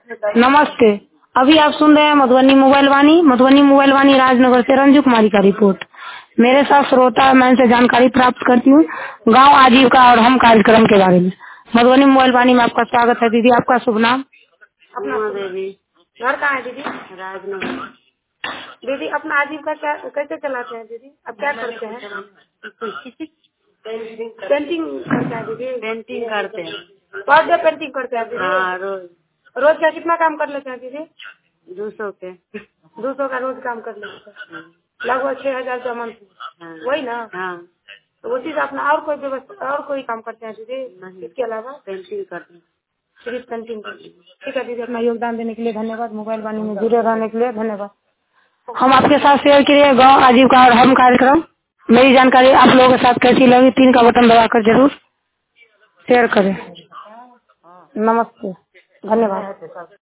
नमस्ते। अभी आप सुन रहे हैं मधुबनी मोबाइल वाणी राजनगर से रंजू कुमारी का रिपोर्ट। मेरे साथ श्रोता, मैं इनसे जानकारी प्राप्त करती हूँ गांव आजीविका और हम कार्यक्रम के बारे में। मधुबनी मोबाइल वाणी में आपका स्वागत है। दीदी, आपका शुभ नाम? अपना उमा देवी, घर कहाँ है दीदी? राजनगर। दीदी, अपना आजीविका क्या कैसे चलाते हैं दीदी? अब क्या करते हैं? पेंटिंग करते हैं दीदी? पेंटिंग करते हैं। पर डे पेंटिंग करते हैं दीदी? हाँ, रोज रोज का कितना काम कर लेते हैं दीदी? 200 के। 200 का रोज काम कर लेते हैं, लगभग 6,000 का मंथ। हाँ, वही ना? हाँ, तो उसी से अपना और कोई व्यवस्था और कोई काम करते हैं दीदी नहीं, इसके अलावा? पेंटिंग करते हैं। सिर्फ पेंटिंग करते हैं। ठीक है दीदी, अपना योगदान देने के लिए धन्यवाद। मोबाइल वाणी में जुड़े रहने के लिए धन्यवाद। हम आपके साथ शेयर किए गांव आजीविका और हम कार्यक्रम। मेरी जानकारी आप लोगों के साथ कैसी लगी? 3 का बटन दबाकर जरूर शेयर करें। नमस्ते, धन्यवाद।